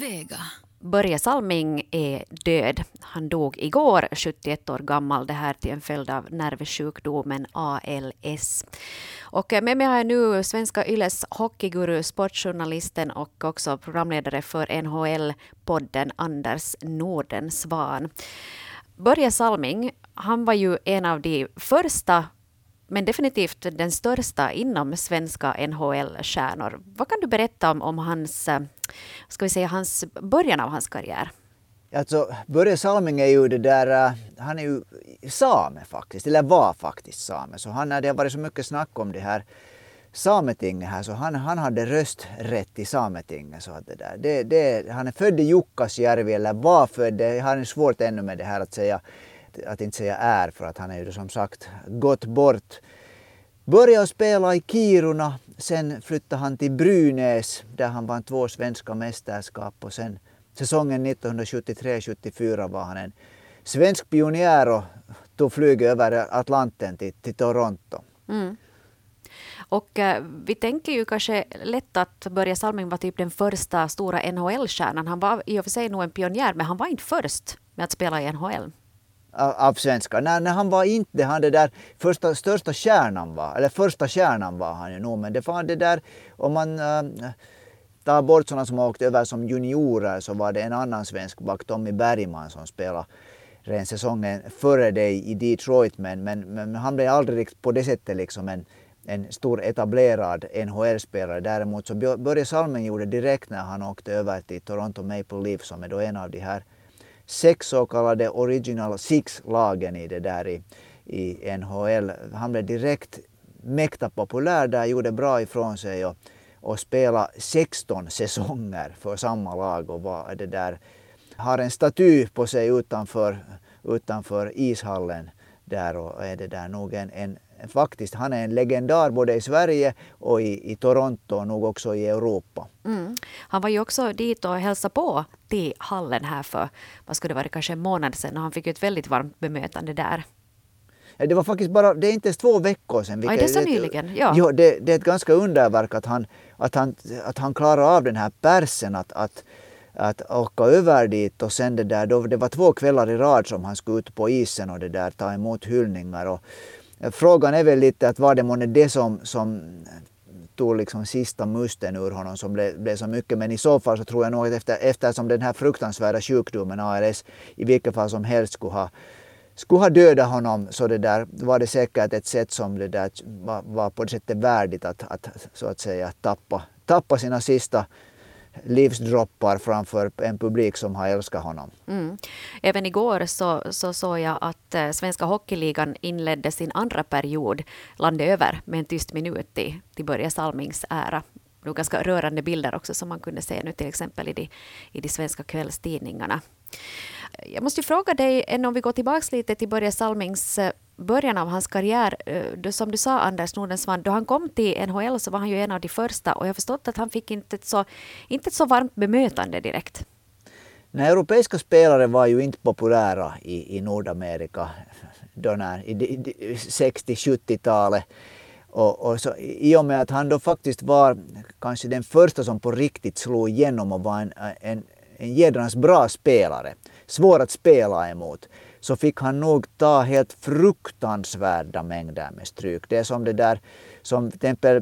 Vega. Börje Salming är död. Han dog igår, 71 år gammal, det här till en följd av nervsjukdomen ALS. Och med mig har jag nu svenska Yles hockeyguru, sportjournalisten och också programledare för NHL-podden Anders Nordensvan. Börje Salming, han var ju en av de första, men definitivt den största inom svenska NHL-stjärnor. Vad kan du berätta om hans, hans början av hans karriär? Alltså, Börje Salming är ju det där, han är ju same faktiskt, eller var faktiskt same. Så det har varit så mycket snack om det här sametinget här, så han hade rösträtt i sametinget. Så att han är född i Jukkasjärvi, eller var född, jag har svårt ännu med det här att inte säga är, för att han är ju som sagt gått bort. Började spela i Kiruna, sen flyttade han till Brynäs där han vann 2 svenska mästerskap, och sen säsongen 1973-74 var han en svensk pionjär och tog flyget över Atlanten till Toronto. Mm. Och vi tänker ju kanske lätt att Börje Salming var typ den första stora NHL-stjärnan. Han var i och för sig nog en pionjär, men han var inte först med att spela i NHL. Av svenskar. Nej, han var inte han det där största stjärnan var, eller första stjärnan var han ju nog, men det var det där, om man tar bort sådana som åkte över som juniorer, så var det en annan svensk back, Tommy Bergman, som spelade redan säsongen före dig i Detroit, men han blev aldrig riktigt på det sättet liksom en stor etablerad NHL-spelare. Däremot så Börje Salming gjorde direkt när han åkte över till Toronto Maple Leafs, som är då en av de här 6 så kallade Original Six-lagen i det där i NHL. Han blev direkt mäkta populär där, gjorde bra ifrån sig och spelade 16 säsonger för samma lag, och har en staty på sig utanför ishallen där, och är det där nog faktiskt, han är en legendar både i Sverige och i Toronto och nog också i Europa. Mm. Han var ju också dit och hälsade på till hallen här för, vad skulle det vara, kanske en månad sedan, och han fick ju ett väldigt varmt bemötande där. Det var faktiskt bara, det är inte ens 2 veckor sedan. Ja, det är så nyligen. Ja. Jo, det är ett ganska underverk att han klarar av den här persen att åka över dit, och sen det var 2 kvällar i rad som han skulle ut på isen och ta emot hyllningar. Och frågan är väl lite att var det månne det som tog liksom sista musten ur honom som blev så mycket, men i så fall så tror jag nog att eftersom den här fruktansvärda sjukdomen ALS i vilket fall som helst skulle ha dödat honom, så var det säkert ett sätt som det där var på det sättet värdigt att så att säga tappa sina sista livsdroppar framför en publik som har älskat honom. Mm. Även igår så såg jag att Svenska Hockeyligan inledde sin andra period landet över med en tyst minut till Börje Salmings ära. Det var ganska rörande bilder också som man kunde se nu till exempel i de svenska kvällstidningarna. Jag måste fråga dig, om vi går tillbaka lite till Börje Salmings början av hans karriär. Som du sa, Anders Nordensvan, då han kom till NHL så var han ju en av de första, och jag har förstått att han fick inte ett så varmt bemötande direkt. Nej, europeiska spelare var ju inte populära i Nordamerika i 60-70-talet. Och så, i och med att han då faktiskt var kanske den första som på riktigt slog igenom och var en jädrans bra spelare, svår att spela emot, så fick han nog ta helt fruktansvärda mängder med stryk. Det är som det där som till exempel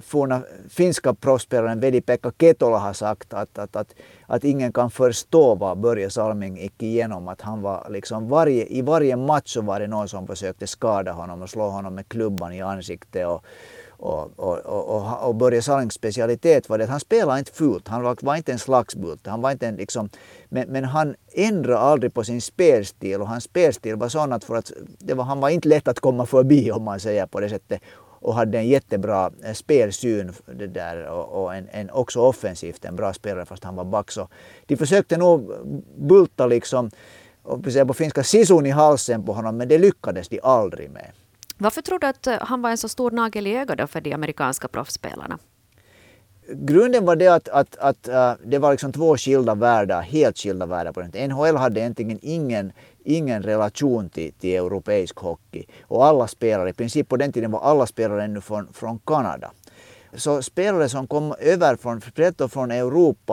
finska proffsspelaren Veli-Pekka Ketola har sagt, att ingen kan förstå vad Börje Salming gick igenom. Att han var liksom i varje match så var det någon som försökte skada honom och slå honom med klubban i ansiktet. Och Börje Salmings specialitet var det att han spelade inte fult. Han var inte en slagsbult. Han var inte men han ändrade aldrig på sin spelstil, och hans spelstil var sån att han var inte lätt att komma förbi, om man säger på det sättet, och hade en jättebra spelsyn och också offensivt en bra spelare fast han var back. Så de försökte nog bulta liksom, på finska, sisun i halsen på honom, men det lyckades de aldrig med. Varför tror du att han var en så stor nagel i ögat då för de amerikanska proffsspelarna? Grunden var det att det var liksom 2 skilda världar, helt skilda världar på den tiden. NHL hade egentligen ingen relation till europeisk hockey, och alla spelare, i princip på den tiden var alla spelare ännu från Kanada. Så spelare som kom över från Europa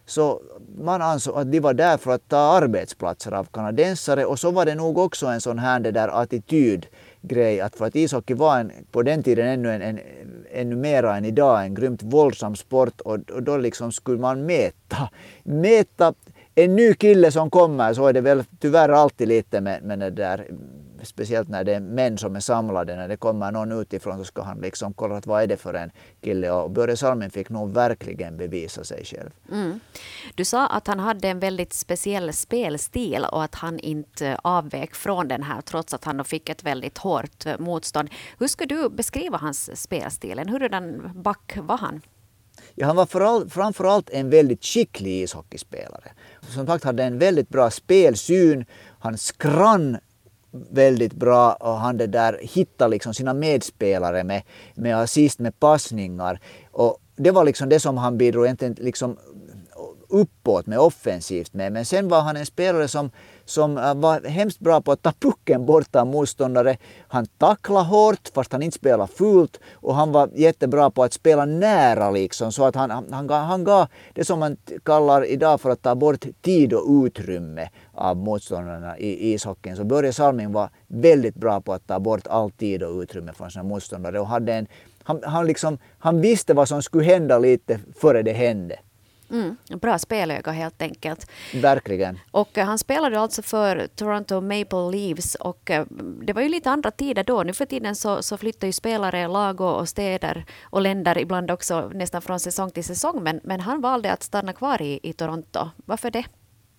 så man ansåg att de var där för att ta arbetsplatser av kanadensare, och så var det nog också en sån här det där attitydgrej, att för att ishockey var på den tiden ännu mera än idag en grymt våldsam sport, och då liksom skulle man mäta en ny kille som kommer, så är det väl tyvärr alltid lite med det där, speciellt när det är män som är samlade, när det kommer någon utifrån så ska han liksom kolla att vad är det för en kille, och Börje Salming fick nog verkligen bevisa sig själv. Mm. Du sa att han hade en väldigt speciell spelstil och att han inte avvek från den här trots att han fick ett väldigt hårt motstånd. Hur skulle du beskriva hans spelstil? Hurdan back var han? Ja, han var framförallt en väldigt skicklig ishockeyspelare. Som sagt hade en väldigt bra spelsyn, han skrann väldigt bra och han det där hittade liksom sina medspelare med assist, med passningar, och det var liksom det som han bidrog egentligen liksom uppåt med offensivt med. Men sen var han en spelare som var hemskt bra på att ta pucken bort av motståndare. Han tacklade hårt fast han inte spelade fult, och han var jättebra på att spela nära liksom, så att han gav det som man kallar idag för att ta bort tid och utrymme av motståndarna i ishockeyn. Så Börje Salming var väldigt bra på att ta bort all tid och utrymme från sina motståndare, och hade han visste vad som skulle hända lite före det hände. Bra spelöga helt enkelt. Verkligen. Och han spelade alltså för Toronto Maple Leafs, och det var ju lite andra tider då. Nu för tiden så flyttar ju spelare, lag och städer och länder ibland också nästan från säsong till säsong. Men han valde att stanna kvar i Toronto. Varför det?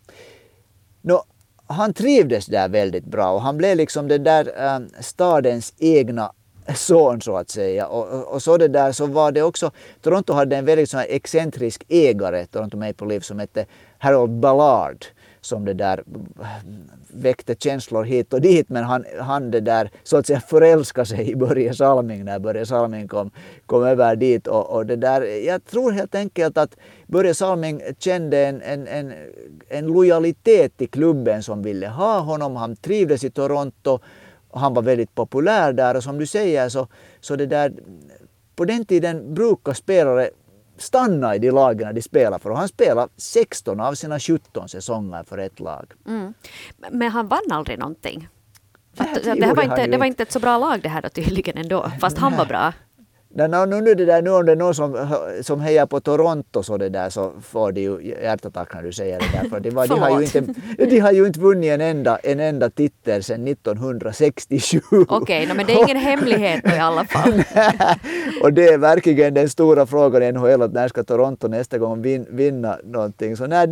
Han trivdes där väldigt bra, och han blev liksom den där stadens egna son så att säga, och så det där så var det också, Toronto hade en väldigt sån här excentrisk ägare, Toronto Maple Leafs, som hette Harold Ballard, som det där väckte känslor hit och dit, men han det där så att säga förälskade sig i Börje Salming när Börje Salming kom över dit, och det där, jag tror helt enkelt att Börje Salming kände en lojalitet till klubben som ville ha honom. Han trivdes i Toronto. Han var väldigt populär där, och som du säger så det där, på den tiden brukar spelare stanna i de lagen de spelar för, och han spelade 16 av sina 17 säsonger för ett lag. Men han vann aldrig någonting. Det var inte ett så bra lag det här då tydligen ändå, fast han var bra. Nu om det är någon som hejar på Toronto så det där, så får de ju hjärtattack när du säger det där. För de har ju inte vunnit en enda titel sedan 1967. Okej, men det är ingen hemlighet i alla fall. Och det är verkligen den stora frågan i NHL, att när ska Toronto nästa gång vinna någonting. Så nej,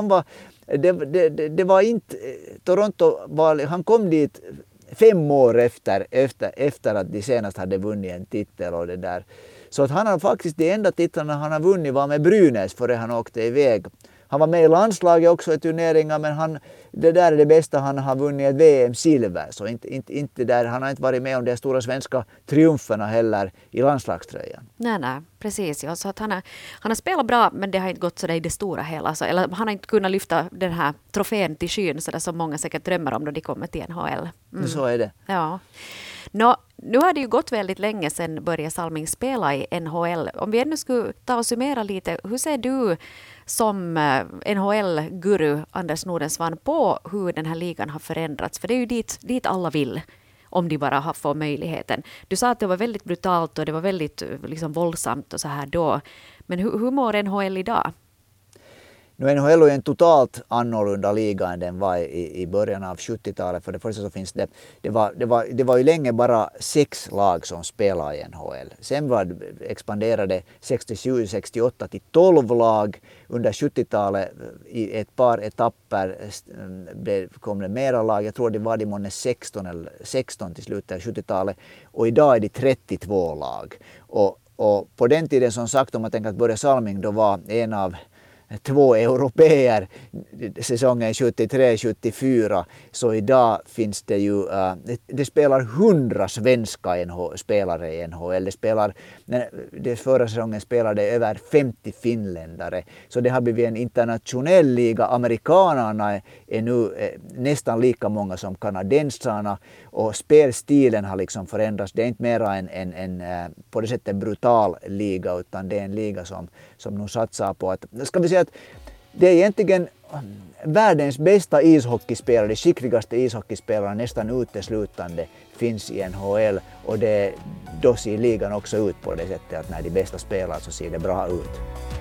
det var inte Toronto han kom dit 5 år efter att de senast hade vunnit en titel och det där. Så att han har faktiskt, de enda titlarna han har vunnit var med Brynäs före han åkte iväg. Han var med i landslaget också i turneringar, men det där är det bästa han har vunnit, ett VM-silver. Så inte där, han har inte varit med om de stora svenska triumferna heller i landslagströjan. Nej, precis. Ja. Så att han har spelat bra, men det har inte gått så där i det stora hela. Så, eller han har inte kunnat lyfta den här trofén till skyn så där som många säkert drömmer om då de kommer till NHL. Så är det. Ja. Nu har det ju gått väldigt länge sedan Börje Salming spelade i NHL. Om vi ännu skulle ta och summera lite, hur ser du som NHL-guru Anders Nordensvan på hur den här ligan har förändrats? För det är ju dit alla vill, om de bara får möjligheten. Du sa att det var väldigt brutalt och det var väldigt liksom våldsamt och så här då. Men hur mår NHL idag? NHL är en totalt annorlunda liga än den var i början av 70-talet. För det första så finns det var ju länge bara 6 lag som spelade i NHL. Sen expanderade 67-68 till 12 lag. Under 70-talet i ett par etapper kom det mera lag. Jag tror det var månne 16 till slutet av 70-talet. Och idag är det 32 lag. Och på den tiden som sagt, om man tänker att Börje Salming då var en av 2 europeer säsongen 73-74, så idag finns det ju, det spelar 100 svenska spelare i NHL. Det förra säsongen spelade över 50 finländare. Så det har blivit en internationell liga. Amerikanerna är nu nästan lika många som kanadensarna, och spelstilen har liksom förändrats. Det är inte mera en på det sättet brutal liga, utan det är en liga som nu satsar på att, ska vi säga att det är egentligen världens bästa ishockeyspelare, de skickligaste ishockeyspelarna nästan uteslutande finns i NHL, och då ser ligan också ut på det sättet att när de bästa spelar så ser det bra ut.